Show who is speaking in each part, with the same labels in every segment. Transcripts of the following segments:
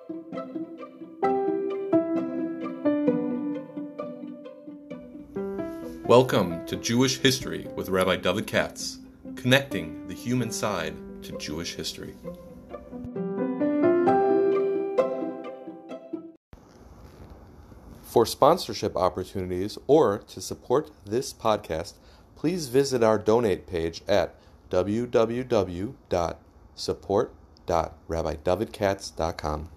Speaker 1: Welcome to Jewish History with Rabbi David Katz, connecting the human side to Jewish history. For sponsorship opportunities or to support this podcast, please visit our donate page at www.support.rabbidavidkatz.com.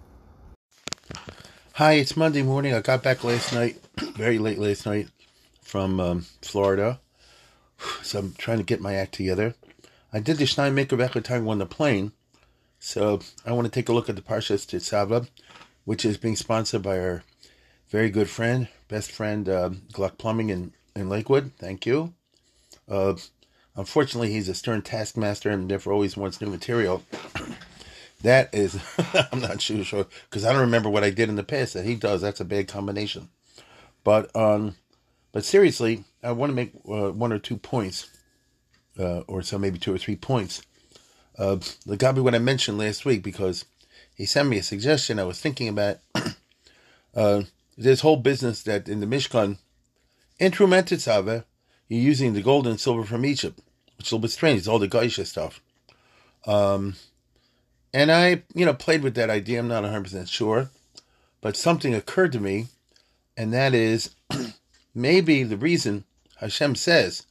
Speaker 2: Hi, it's Monday morning. I got back last night, very late last night, from Florida. So I'm trying to get my act together. I did the Steinmaker Vechatang on the plane. So I want to take a look at the Parshas Tetzaveh, which is being sponsored by our very good friend, best friend, Gluck Plumbing in Lakewood. Thank you. Unfortunately, he's a stern taskmaster and therefore always wants new material. That is, I'm not sure, because I don't remember what I did in the past that he does. That's a bad combination. But seriously, I want to make one or 2 points, or so maybe 2 or 3 points. Legabi what I mentioned last week, because he sent me a suggestion I was thinking about. This whole business that in the Mishkan, in Trumat Tetzaveh, you're using the gold and silver from Egypt, which is a little bit strange. It's all the Geisha stuff. And I, played with that idea. I'm not 100% sure. But something occurred to me, and that is maybe the reason Hashem says,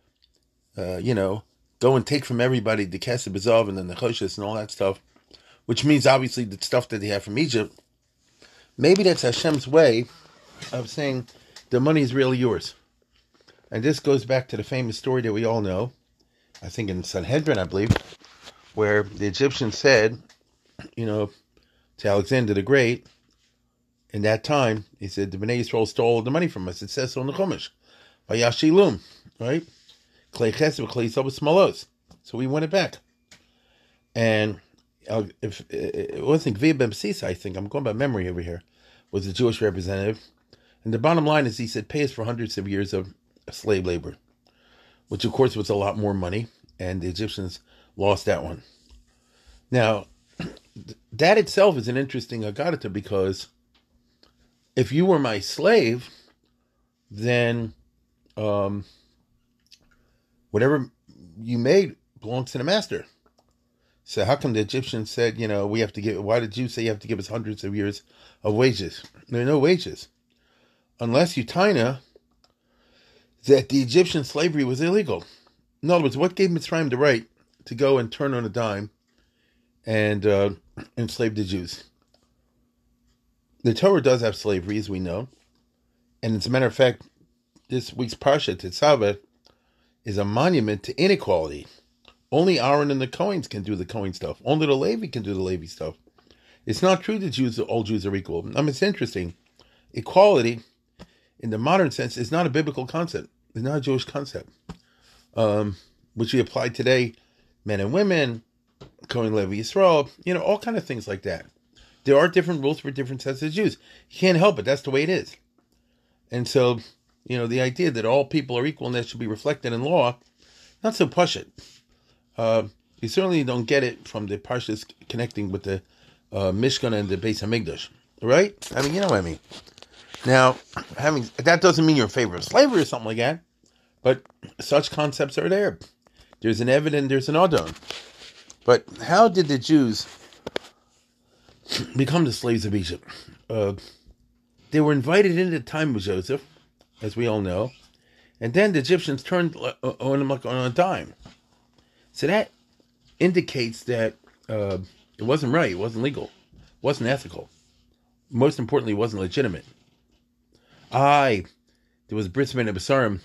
Speaker 2: go and take from everybody the Kesed B'Zav and the Nechoshes and all that stuff, which means obviously the stuff that they have from Egypt. Maybe that's Hashem's way of saying the money is really yours. And this goes back to the famous story that we all know, I think in Sanhedrin, I believe, where the Egyptians said, to Alexander the Great, in that time, he said, the Bnei Yisrael stole the money from us. It says so in the Chumash. Vayashilum, right? Klei chesed v'klei yisrael b'smalos. So we won it back. And if it wasn't Gvir ben Bsisa, I think, I'm going by memory over here, was the Jewish representative. And the bottom line is he said, pay us for hundreds of years of slave labor, which of course was a lot more money, and the Egyptians lost that one. Now, that itself is an interesting Agadata, because if you were my slave, then whatever you made belongs to the master. So how come the Egyptians said, we have to give, why did you say you have to give us hundreds of years of wages? There are no wages. Unless you taina that the Egyptian slavery was illegal. In other words, what gave Mitzrayim the right to go and turn on a dime and enslave the Jews? The Torah does have slavery, as we know. And as a matter of fact, this week's Parsha, Tetzaveh, is a monument to inequality. Only Aaron and the Kohanes can do the Kohen stuff. Only the Levi can do the Levi stuff. It's not true that all Jews are equal. It's interesting. Equality, in the modern sense, is not a biblical concept. It's not a Jewish concept. Which we apply today, men and women, Kohen Levi Yisrael, all kind of things like that. There are different rules for different sets of Jews. You can't help it. That's the way it is. And so, the idea that all people are equal and that should be reflected in law, not so pashut. You certainly don't get it from the Parshas connecting with the Mishkan and the Beis Hamikdash, right? You know what I mean. Now, that doesn't mean you're in favor of slavery or something like that, but such concepts are there. There's an Eved and there's an Adon. But how did the Jews become the slaves of Egypt? They were invited into the time of Joseph, as we all know, and then the Egyptians turned on them like on a dime. So that indicates that it wasn't right, it wasn't legal, it wasn't ethical. Most importantly, it wasn't legitimate. There was Bris Ben Abasarim,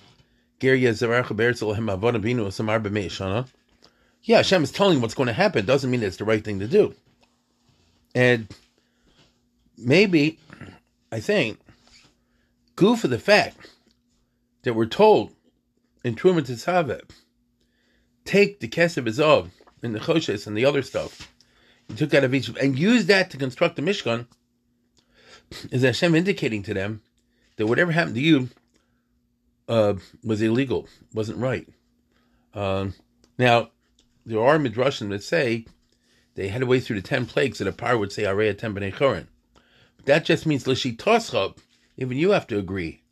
Speaker 2: yeah, Hashem is telling what's going to happen. Doesn't mean it's the right thing to do. And maybe, I think, for the fact that we're told in Trumat Tetzaveh, take the Kesed B'Zav and the Choshes and the other stuff you took out of Egypt and use that to construct the Mishkan, is Hashem indicating to them that whatever happened to you was illegal, wasn't right. Now, there are midrashim that say they had to wait through the 10 plagues that a par would say, Areya Tem B'nei Chorin. That just means L'shitoscha, even you have to agree,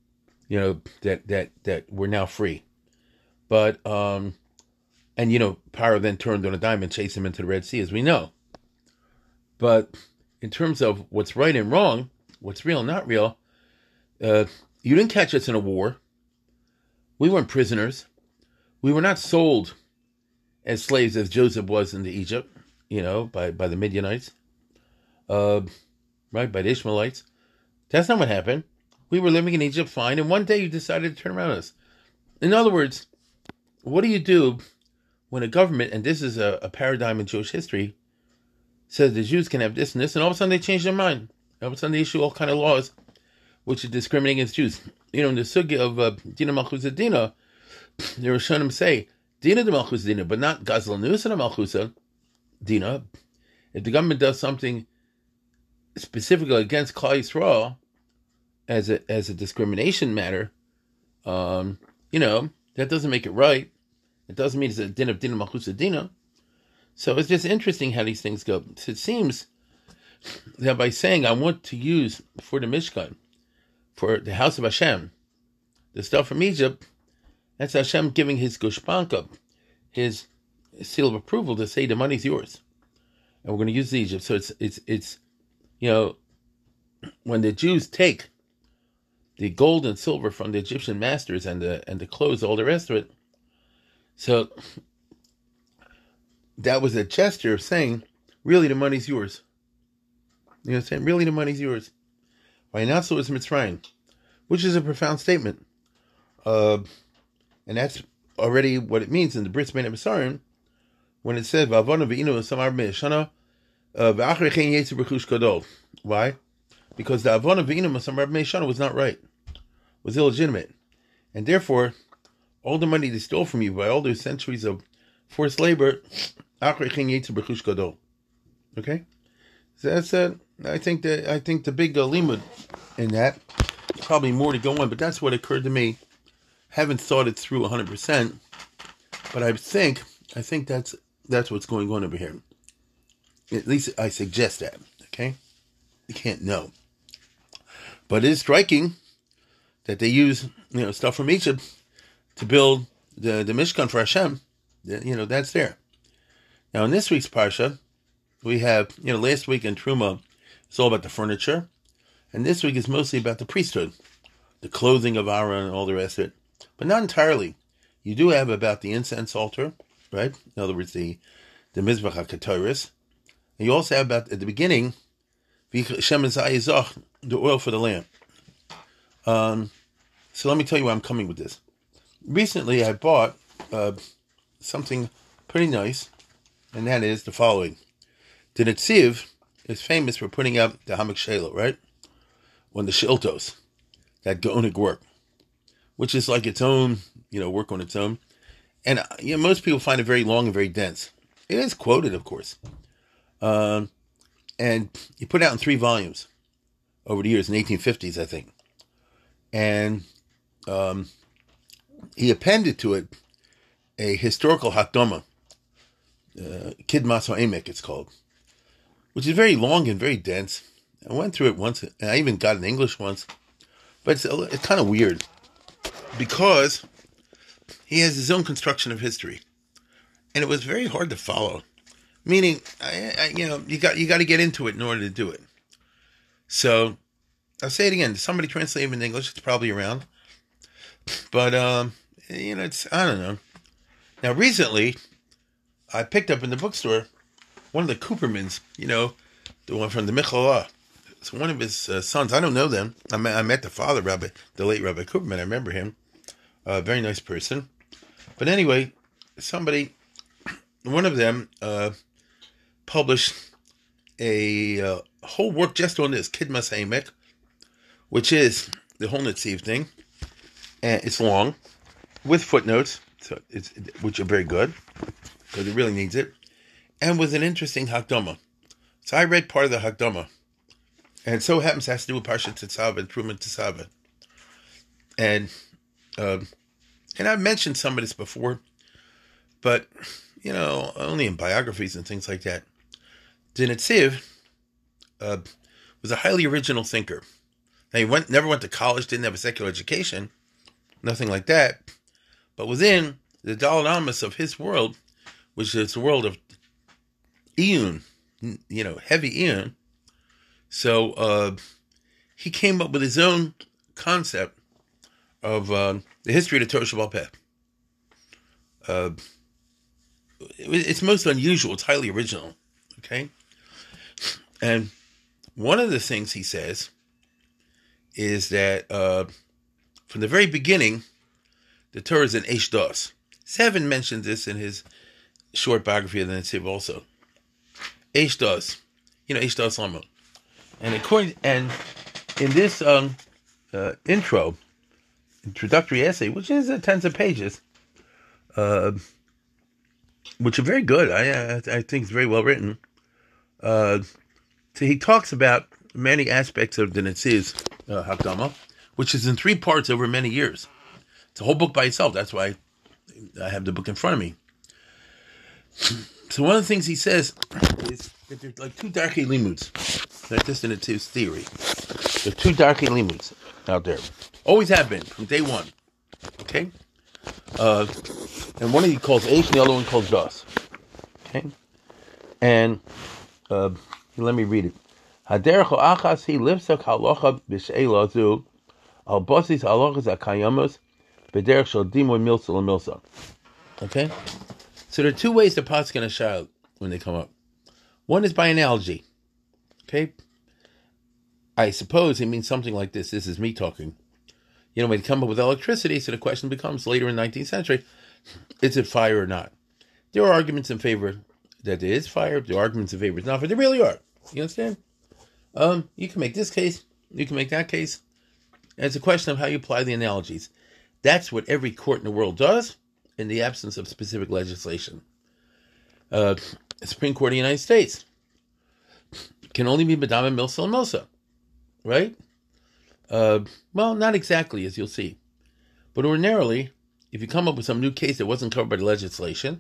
Speaker 2: that we're now free. But, and Paro then turned on a dime and chased him into the Red Sea, as we know. But in terms of what's right and wrong, what's real and not real, you didn't catch us in a war. We weren't prisoners. We were not sold as slaves as Joseph was into Egypt, by the Midianites, right, by the Ishmaelites. That's not what happened. We were living in Egypt fine, and one day you decided to turn around us. In other words, what do you do when a government, and this is a paradigm in Jewish history, says the Jews can have this and this, and all of a sudden they change their mind. All of a sudden they issue all kind of laws which are discriminating against Jews. In the sugya of Dina Malchusa Dina, the Rishonim say, Dina de Malchusa Dina, but not Gazlanusa de Malchusa Dina. If the government does something specifically against Klal Yisrael as a discrimination matter, that doesn't make it right. It doesn't mean it's a din of Dina Malchusa Dina. So it's just interesting how these things go. So it seems that by saying I want to use for the Mishkan, for the house of Hashem, the stuff from Egypt, that's Hashem giving his gushpanka, his seal of approval to say the money's yours, and we're going to use Egypt. So it's when the Jews take the gold and silver from the Egyptian masters and the clothes, all the rest of it. So that was a gesture of saying, really, the money's yours. You know what I'm saying? Really, the money's yours. Why not so is Mitzrayim, which is a profound statement. And that's already what it means in the Bris Bein HaBesarim, when it says, V'avonu v'inu samar b'nei Shana, v'achri chen yetzu b'chush gadol. Why? Because the Avonu v'inu samar b'nei Shana was not right. Was illegitimate. And therefore, all the money they stole from you by all those centuries of forced labor, okay? So that's I think the big limud in that, probably more to go on, but that's what occurred to me. Haven't thought it through 100%, but I think that's what's going on over here. At least I suggest that. Okay, you can't know, but it is striking that they use stuff from Egypt to build the Mishkan for Hashem. That's there. Now in this week's parsha, we have last week in Truma, it's all about the furniture, and this week is mostly about the priesthood, the clothing of Aaron and all the rest of it, but not entirely. You do have about the incense altar, right? In other words, the Mizbach HaKatoris. And you also have about, at the beginning, the oil for the lamp. So let me tell you where I'm coming with this. Recently, I bought something pretty nice, and that is the following. The Netziv is famous for putting out the Hamak Shelo, right? When the Shiltos, that Gaonic work, which is like its own, work on its own. And most people find it very long and very dense. It is quoted, of course. And he put it out in 3 volumes over the years, in the 1850s, I think. And he appended to it a historical Hakdama, Kidmas HaEmek, it's called, which is very long and very dense. I went through it once, and I even got it in English once, but it's kind of weird because he has his own construction of history, and it was very hard to follow. Meaning, you got to get into it in order to do it. So I'll say it again. Somebody translate it in English. It's probably around, but it's, I don't know. Now recently, I picked up in the bookstore one of the Coopermans. The one from the Michalah. It's one of his sons. I don't know them. I met the father, the late Rabbi Cooperman. I remember him. Very nice person. But anyway, one of them published a whole work just on this, Kidmas HaEmek, which is the whole Netziv thing. And it's long, with footnotes, which are very good, because it really needs it, and with an interesting Hakdama. So I read part of the Hakdama, and it so happens it has to do with Parshat Tetzaveh and Truma Tetzaveh. And I've mentioned some of this before, but, only in biographies and things like that. the Netziv was a highly original thinker. Now, he never went to college, didn't have a secular education, nothing like that. But within the Daled Amos of his world, which is the world of Iyun, heavy Iyun, so he came up with his own concept of the history of the Torah Shebaal Peh. It's most unusual. It's highly original. Okay? And one of the things he says is that from the very beginning, the Torah is an Eish Das. Seven mentioned this in his short biography of the Netziv also. Eish Das. Eish Das Lama. And in this introductory essay, which is tens of pages, which are very good, I think it's very well written. So he talks about many aspects of the Netziv's Hakdama, which is in 3 parts over many years. It's a whole book by itself. That's why I have the book in front of me. So one of the things he says is that there's like 2 Darkei Limuds. That's just in Netziv's theory. There's 2 Darkei Limuds out there. Always have been, from day one. Okay? And one he calls Eish, and the other one calls Das. Okay? And let me read it. Haderech ha'achas he lifsak halacha b'she'ela zu al basis halachas hakayamos b'derech shel dimon milsa l'milsa. Okay? So there are 2 ways to paskin a shayla when they come up. One is by analogy. Okay? I suppose it means something like this. This is me talking. When they come up with electricity, so the question becomes later in the 19th century, is it fire or not? There are arguments in favor that there is fire. There are arguments in favor it's not fire. There really are. You understand? You can make this case. You can make that case. And it's a question of how you apply the analogies. That's what every court in the world does in the absence of specific legislation. The Supreme Court of the United States can only be Madama Milsa and Milsa. Right? Well, not exactly, as you'll see. But ordinarily, if you come up with some new case that wasn't covered by the legislation,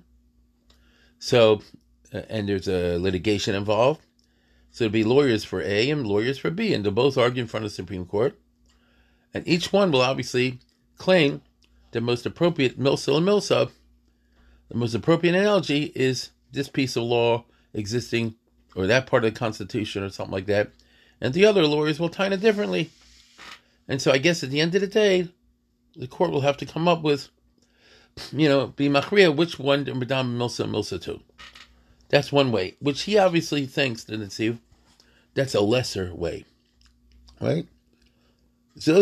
Speaker 2: and there's a litigation involved, so it'll be lawyers for A and lawyers for B, and they'll both argue in front of the Supreme Court, and each one will obviously claim the most appropriate milsa and milsa, the most appropriate analogy is this piece of law existing, or that part of the Constitution, or something like that, and the other lawyers will tie it differently. And so I guess at the end of the day, the court will have to come up with, be machriya which one to Madam Milsa and Milsa to. That's one way, which he obviously thinks, the Netziv, that's a lesser way. Right? No,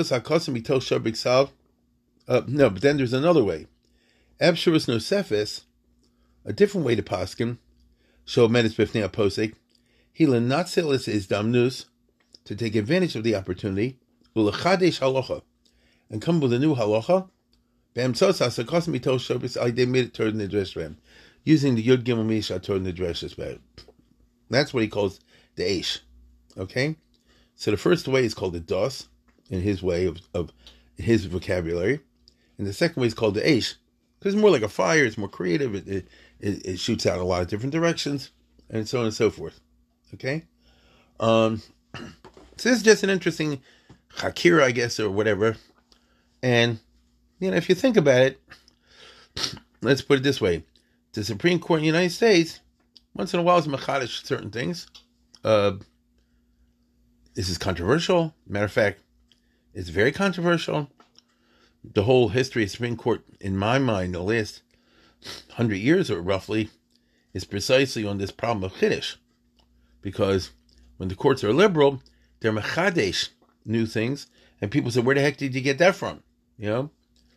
Speaker 2: but then there's another way. Abshuras Nosefes, a different way to paskin, show menes bifnei aposek, hila natzilis is damnus, to take advantage of the opportunity, ulechadesh halacha, and come with a new halacha, be'emtzos hasakosim mitosh shobis aydemid toward nidresh ram, using the yud gimel misha toward nidresh. That's what he calls the eish. Okay, so the first way is called the dos, in his way of his vocabulary, and the second way is called the eish, because it's more like a fire. It's more creative. It shoots out a lot of different directions, and so on and so forth. Okay, so this is just an interesting hakira, I guess, or whatever. And if you think about it, let's put it this way: the Supreme Court in the United States, once in a while, is machadish certain things. This is controversial. Matter of fact, it's very controversial. The whole history of Supreme Court, in my mind, the last 100 years or roughly, is precisely on this problem of chiddush. Because when the courts are liberal, they're mechadesh new things, and people say, where the heck did you get that from? And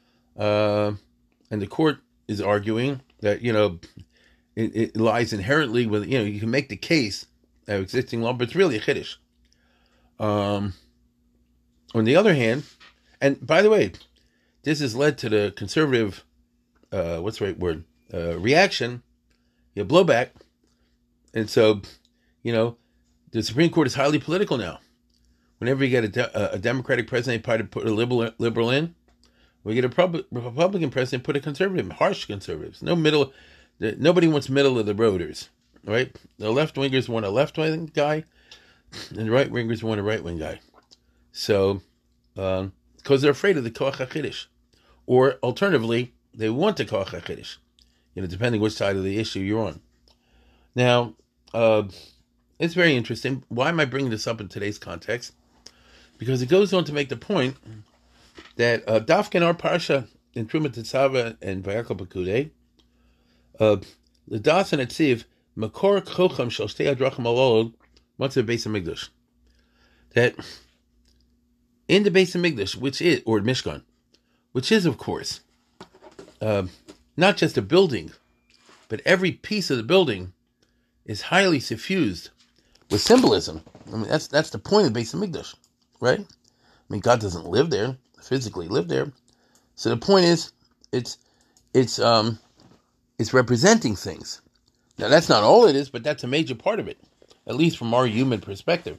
Speaker 2: the court is arguing that, it lies inherently with, you can make the case of existing law, but it's really a chiddush. On the other hand, and by the way, this has led to the conservative, what's the right word, reaction, blowback. And so, the Supreme Court is highly political now. Whenever you get a Democratic president, they put a liberal in. We get a Republican president, put a conservative, harsh conservatives. No middle. Nobody wants middle of the roaders. right? The left wingers want a left wing guy, and the right wingers want a right wing guy. So, because they're afraid of the koach hachidish, or alternatively, they want the koach hachidish. Depending which side of the issue you're on. Now, it's very interesting. Why am I bringing this up in today's context? Because it goes on to make the point that Dafkin our parsha in Truma Tetzava and Vayakal Pekudei, the Das and Etziv Makor Chocham Shel Shtei Adrachim Alol Matzah Beis Hamikdash. That in the Beis Hamikdash, which is, or Mishkan, which is of course not just a building, but every piece of the building is highly suffused with symbolism. I mean, that's the point of Beis Hamikdash, right? I mean, God doesn't live there, physically live there. So the point is, it's representing things. Now, that's not all it is, but that's a major part of it, at least from our human perspective.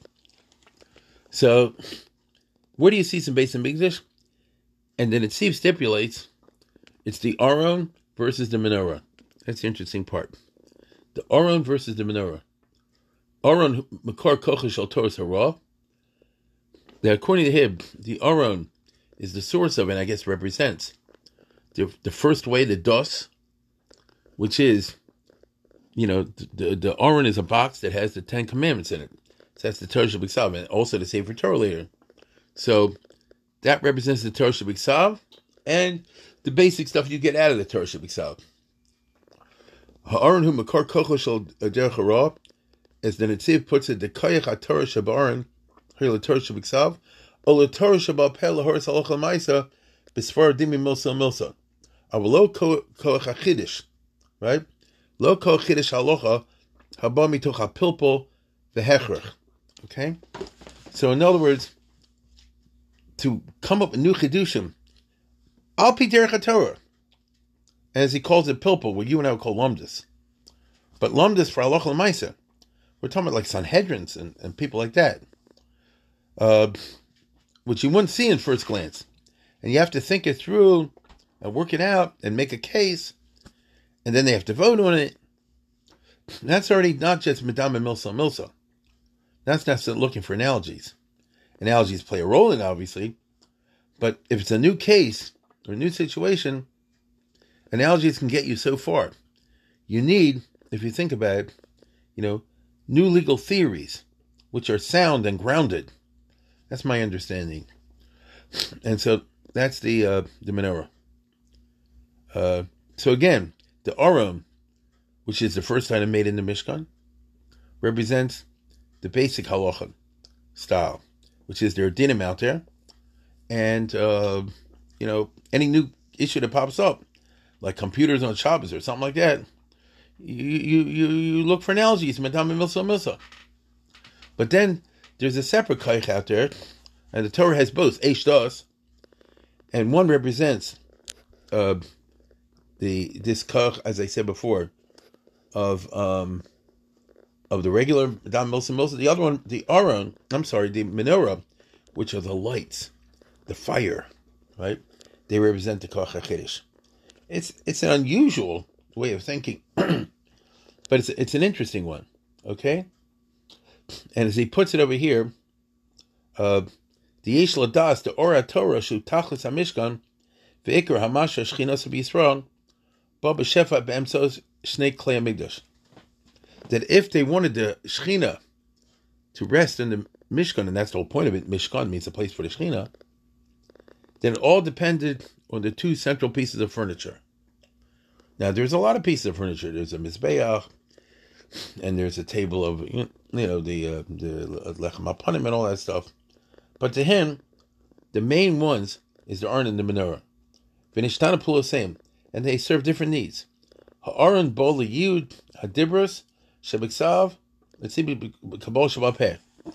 Speaker 2: So, where do you see some Beis Hamikdash? And then Steve stipulates, it's the Aron versus the menorah. That's the interesting part. The Aron versus the menorah. Aron Makor Kocha Shel Torah Hara. That according to him, the Aron is the source of, and I guess represents, the first way, the dos, which is, the Aron is a box that has the 10 Commandments in it. So that's the Torah Shabbat, and also the Sefer Torah later. So that represents the Torah Shabbat and the basic stuff you get out of the Torah Shabbat. Ha'aron hu makor kocho shel derech hara, as the Netziv puts it, the koyach ha'torah shabaron, here the Torah Shabbat, or the Torah Shabbat peh lahoris halacha l'maisa, b'sfar dimi milsa milsa. Lo koach hachidish, right? Lo koach chidish halacha, haba mitoch ha'pilpul v'hechrach. Okay? So in other words, to come up with new chidushim, al pi derech haTorah, as he calls it pilpul, what you and I would call lumdus. But lumdus for halacha l'maisa, we're talking about like Sanhedrins and people like that, which you wouldn't see in first glance. And you have to think it through and work it out and make a case, and then they have to vote on it. That's already not just Madame and Milsa. That's not looking for analogies. Analogies play a role in it, obviously, but if it's a new case or a new situation, analogies can get you so far. You need, if you think about it, new legal theories, which are sound and grounded. That's my understanding. And so that's the menorah. So again, the Aron, which is the first item made in the Mishkan, represents the basic halacha style, which is there are dinim out there, and any new issue that pops up, like computers on Shabbos or something like that, you look for analogies, Madame and Milsa. But then there's a separate kaich out there, and the Torah has both eish das, and one represents this kaich, as I said before, of the regular Madame Milsa. The other one, the Aron, the menorah, which are the lights, the fire, right? They represent the koach hachidish. It's an unusual way of thinking, but it's an interesting one, okay? And as he puts it over here, the yesh ladas, the ora Torah shu tachlis hamishkan, ve'ikar hamasha shchinas b'Yisrael, ba b'shefa b'emtzos shnei klei hamikdash. That if they wanted the Shechina to rest in the Mishkan, and that's the whole point of it, Mishkan means a place for the Shechina, then it all depended on the two central pieces of furniture. Now, there's a lot of pieces of furniture. There's a Mizbeach, and there's a table of, the Lechem HaPanim and all that stuff. But to him, the main ones is the Aron and the Menorah. V'nishtana Pulosem, and they serve different needs. Ha'aron bo liyud hadibros shebiksav letzibi kabol shabapeh.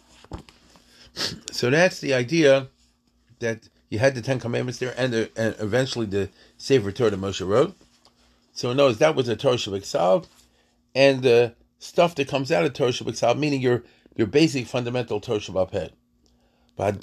Speaker 2: So that's the idea that you had the 10 Commandments there, and eventually the Sefer Torah that Moshe wrote. So notice that was the Torah Shabbat, and the stuff that comes out of Torah Shabbat, meaning your basic fundamental Torah Shabbat. But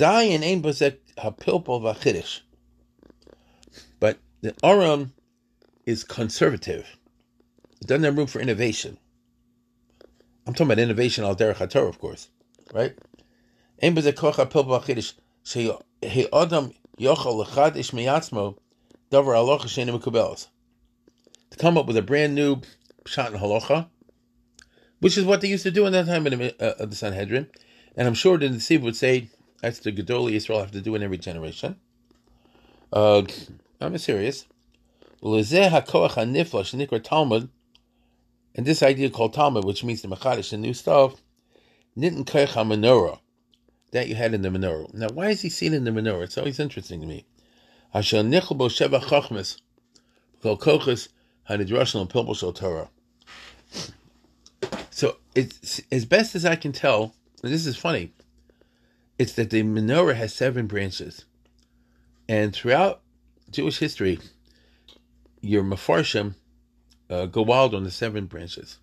Speaker 2: the Aron is conservative. It doesn't have room for innovation. I'm talking about innovation al derech haTorah, of course, right? Ein b'zeh koch ha'pil b'achidish shehi adam yochel lechadish miyatzmo davar halacha she'einu mekubelos. To come up with a brand new pshat and halacha, which is what they used to do in that time of the Sanhedrin, and I'm sure the Nesiv would say that's the Gedolei Yisrael have to do in every generation. I'm serious. L'zeh hakoach hanifla shenikra Talmud, and this idea called Talmud, which means the machadish, the new stuff, nitin koach ha-menorah, that you had in the menorah. Now, why is he seen in the menorah? It's always interesting to me. Asher nichel bo sheva chachmas kol kochas hanidrashon l'pilpul shel Torah. So, it's as best as I can tell, and this is funny, it's that the menorah has 7 branches. And throughout Jewish history, your Mefarshim go wild on the 7 branches.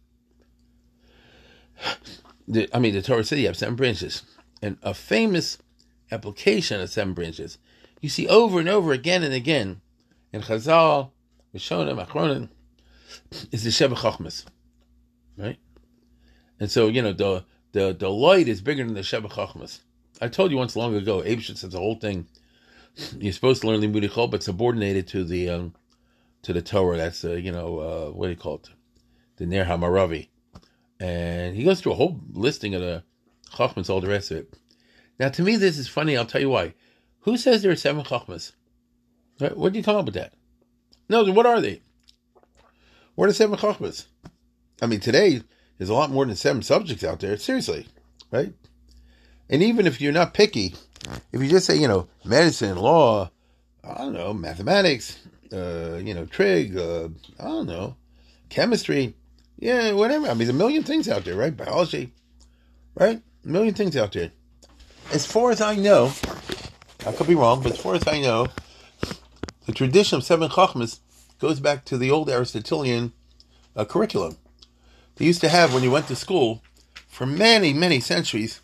Speaker 2: The Torah said you have 7 branches. And a famous application of 7 branches, you see over and over again and again, in Chazal, Rishonim, Achronim, is the Sheva Chachmas. Right? And so, the light is bigger than the Sheva Chachmas. I told you once long ago, Eibshter says the whole thing, you're supposed to learn Limudei Chol, but subordinated to the Torah. That's what do you call it? The Ner HaMaravi. And he goes through a whole listing of the Chachmas, all the rest of it. Now, to me, this is funny. I'll tell you why. Who says there are 7 Chachmas? Right? Where did you come up with that? No, what are they? What are the 7 Chachmas? Today, there's a lot more than 7 subjects out there. Seriously. Right? And even if you're not picky, if you just say, medicine, law, I don't know, mathematics, trig, I don't know, chemistry, yeah, whatever. There's a million things out there, right? Biology, right? A million things out there. As far as I know, I could be wrong, but as far as I know, the tradition of 7 Chachmas goes back to the old Aristotelian curriculum. They used to have, when you went to school, for many, many centuries,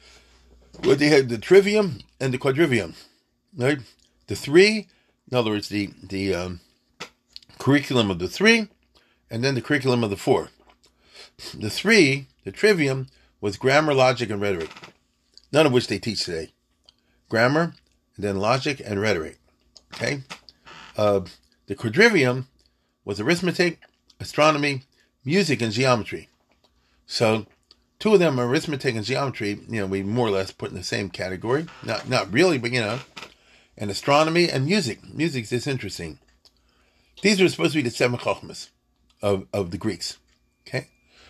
Speaker 2: where they had the trivium and the quadrivium, right? The 3, in other words, the curriculum of the 3, and then the curriculum of the 4. The 3, the trivium, was grammar, logic, and rhetoric, none of which they teach today. Grammar, and then logic and rhetoric. Okay? The quadrivium was arithmetic, astronomy, music, and geometry. So, 2 of them, arithmetic and geometry, we more or less put in the same category. Not really, but and astronomy and music. Music is interesting. These are supposed to be the 7 Chachmas of the Greeks. Okay?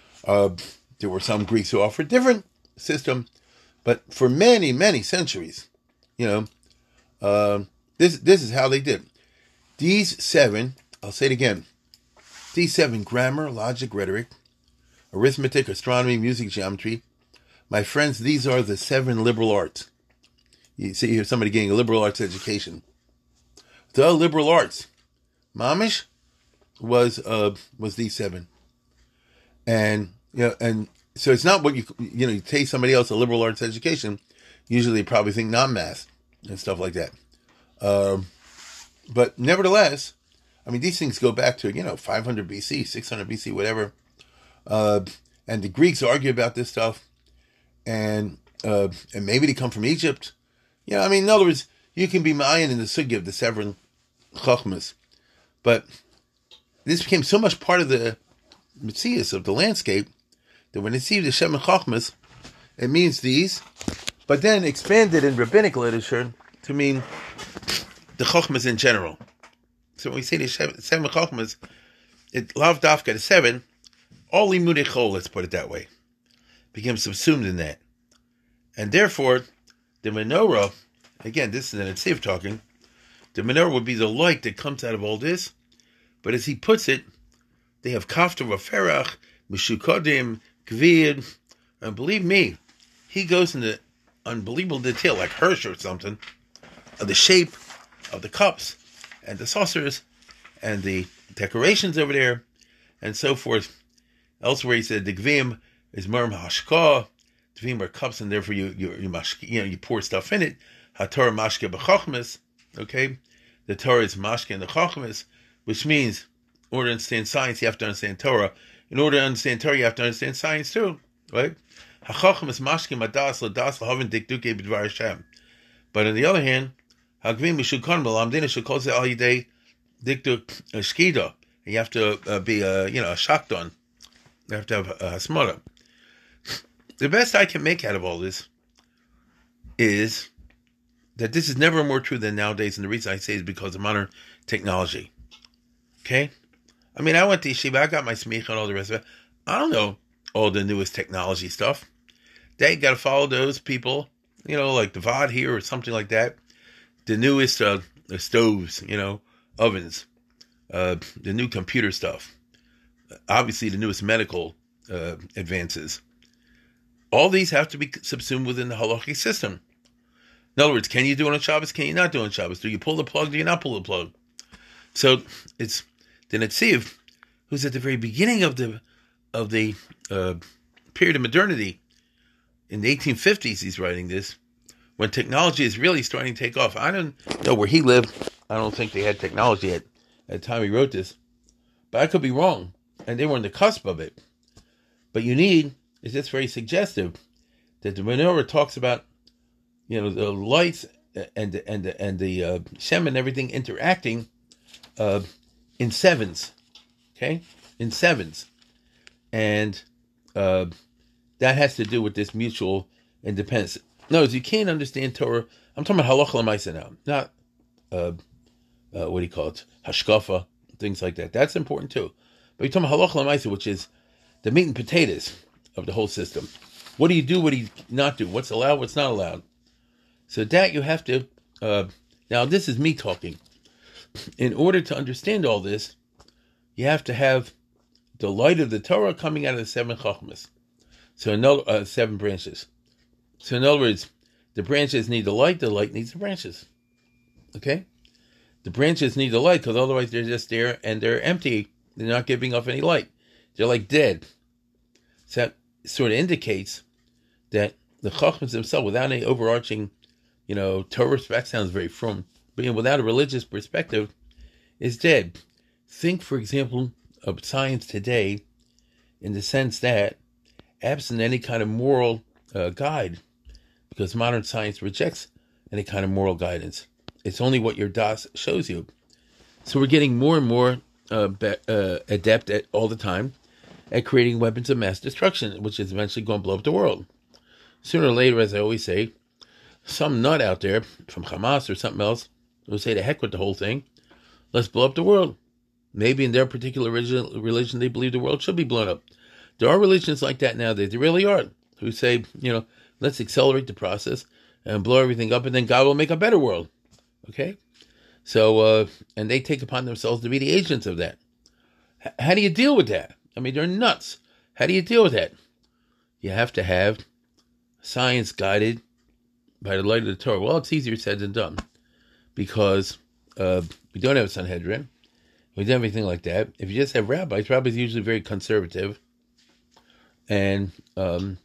Speaker 2: There were some Greeks who offered different system, but for many, many centuries, this is how they did. These 7, I'll say it again, these 7, grammar, logic, rhetoric, arithmetic, astronomy, music, geometry, my friends, these are the 7 liberal arts. You see here somebody getting a liberal arts education. The liberal arts, Mamish, was these 7, and so it's not what you take somebody else a liberal arts education. Usually, they probably think non-math and stuff like that. But nevertheless, these things go back to 500 BC, 600 BC, whatever. And the Greeks argue about this stuff, and maybe they come from Egypt. In other words, you can be ma'ayin in the sugya of the 7 chachmas, but this became so much part of the metzius of the landscape that when they see the 7 chachmas, it means these, but then expanded in rabbinic literature to mean the chachmas in general. So when we say the 7 chachmas, it lav dafka the 7. All limudei chol, let's put it that way, became subsumed in that. And therefore, the menorah, again, this is an Netziv talking, the menorah would be the light that comes out of all this, but as he puts it, they have kafta v'ferach, mishukodim, kvid, and believe me, he goes into unbelievable detail, like Hirsch or something, of the shape of the cups, and the saucers, and the decorations over there, and so forth. Elsewhere, he said the gvim is merm hashka. Gvim are cups, and therefore you pour stuff in it. HaTorah mashke b'chachmas. Okay, the Torah is mashke in the chachmas, which means in order to understand science, you have to understand Torah. In order to understand Torah, you have to understand science too. right? HaChacham is mashkim adas ladas lahavin dikduke b'dvar Hashem. But on the other hand, Hagvim Mishukon Malamdina Shukose Al Yidei Dikduk Shkida. You have to be a shakdon. You have to have a smara. The best I can make out of all this is that this is never more true than nowadays, and the reason I say is because of modern technology. Okay? I mean, I went to yeshiva, I got my smicha and all the rest of it. I don't know all the newest technology stuff. They got to follow those people, like the VOD here or something like that. The newest stoves, ovens, the new computer stuff. Obviously, the newest medical advances. All these have to be subsumed within the halachic system. In other words, can you do it on Shabbos? Can you not do it on Shabbos? Do you pull the plug? Do you not pull the plug? So it's the Netziv, who's at the very beginning of the period of modernity. In the 1850s, he's writing this, when technology is really starting to take off. I don't know where he lived. I don't think they had technology at the time he wrote this. But I could be wrong. And they were on the cusp of it. But it's just very suggestive that the menorah talks about, the lights and the Shem and everything interacting in sevens. Okay? In sevens. And that has to do with this mutual independence. No, you can't understand Torah. I'm talking about halacha l'maisa now, not what do you call it, hashkafa, things like that. That's important too. But you're talking about halacha l'maisa, which is the meat and potatoes of the whole system. What do you do? What do you not do? What's allowed? What's not allowed? So that you have to. Now this is me talking. In order to understand all this, you have to have the light of the Torah coming out of the seven chachmas. So 7 branches. So in other words, the branches need the light needs the branches. Okay? The branches need the light because otherwise they're just there and they're empty. They're not giving off any light. They're like dead. So that sort of indicates that the chachmas themselves, without any overarching, Torah respect, sounds very frum, but without a religious perspective, is dead. Think, for example, of science today in the sense that absent any kind of moral guide, because modern science rejects any kind of moral guidance. It's only what your das shows you. So we're getting more and more adept at all the time at creating weapons of mass destruction, which is eventually going to blow up the world. Sooner or later, as I always say, some nut out there from Hamas or something else will say, to heck with the whole thing. Let's blow up the world. Maybe in their particular religion, they believe the world should be blown up. There are religions like that now. They really are. Who say, let's accelerate the process and blow everything up, and then God will make a better world. Okay? So, and they take upon themselves to be the agents of that. How do you deal with that? I mean, they're nuts. How do you deal with that? You have to have science guided by the light of the Torah. Well, it's easier said than done because we don't have a Sanhedrin. We don't have anything like that. If you just have rabbis are usually very conservative. And, I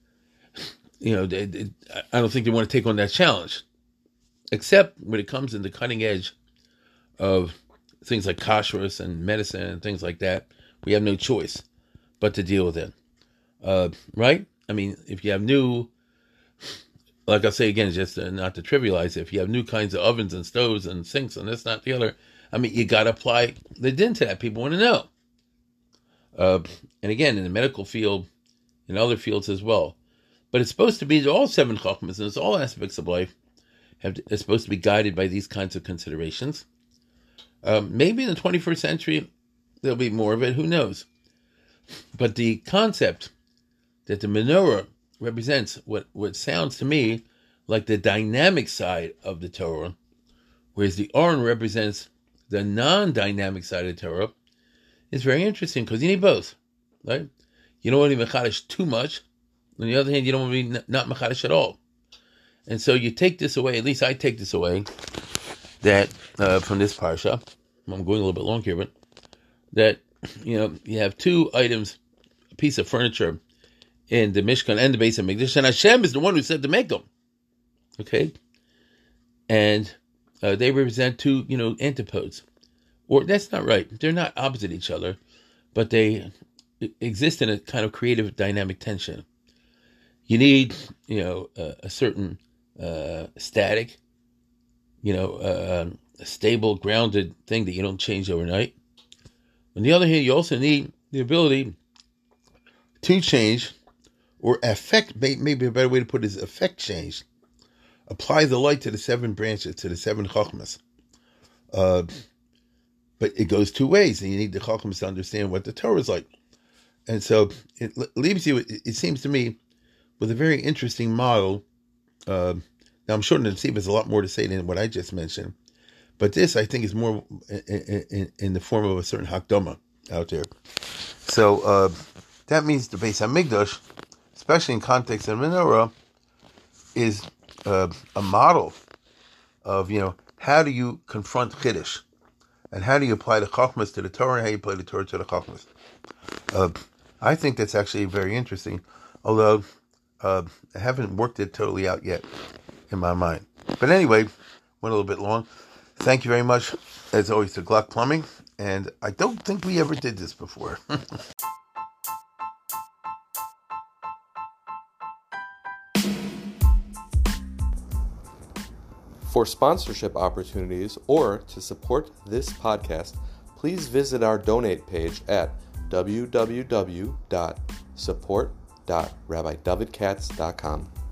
Speaker 2: don't think they want to take on that challenge. Except when it comes in the cutting edge of things like kashrus and medicine and things like that, we have no choice but to deal with it. Right? I mean, if you have new, like I say again, just not to trivialize it, if you have new kinds of ovens and stoves and sinks and this, not the other, I mean, you got to apply the din to that. People want to know. And again, in the medical field, in other fields as well. But it's supposed to be all 7 chachmas, and it's all aspects of life it's supposed to be guided by these kinds of considerations. Maybe in the 21st century, there'll be more of it. Who knows? But the concept that the menorah represents what sounds to me like the dynamic side of the Torah, whereas the Aron represents the non-dynamic side of the Torah, is very interesting because you need both, right? You don't want to be mechadish too much. On the other hand, you don't want to be not mechadish at all. And so you take this away, at least I take this away, that from this parsha, I'm going a little bit long here, but that, you have 2 items, a piece of furniture in the Mishkan and the Beis HaMikdash, and Hashem is the one who said to make them. Okay? And they represent 2, antipodes. Or that's not right. They're not opposite each other, but they exist in a kind of creative dynamic tension. You need, a certain static, a stable, grounded thing that you don't change overnight. On the other hand, you also need the ability to change or affect, maybe a better way to put it is affect change. Apply the light to the 7 branches, to the 7 chachmas. But it goes 2 ways, and you need the chachmas to understand what the Torah is like. And so it leaves you, it seems to me, with a very interesting model. Now, I'm sure the Netziv has a lot more to say than what I just mentioned. But this, I think, is more in the form of a certain hakdama out there. So that means the Beis Hamikdash, especially in context of menorah, is a model of, how do you confront Chiddush, and how do you apply the Chachmas to the Torah, and how you apply the Torah to the Chachmas. I think that's actually very interesting, although I haven't worked it totally out yet in my mind. But anyway, went a little bit long. Thank you very much, as always, to Glock Plumbing, and I don't think we ever did this before.
Speaker 1: For sponsorship opportunities or to support this podcast, please visit our donate page at www.support.rabbidavidkatz.com.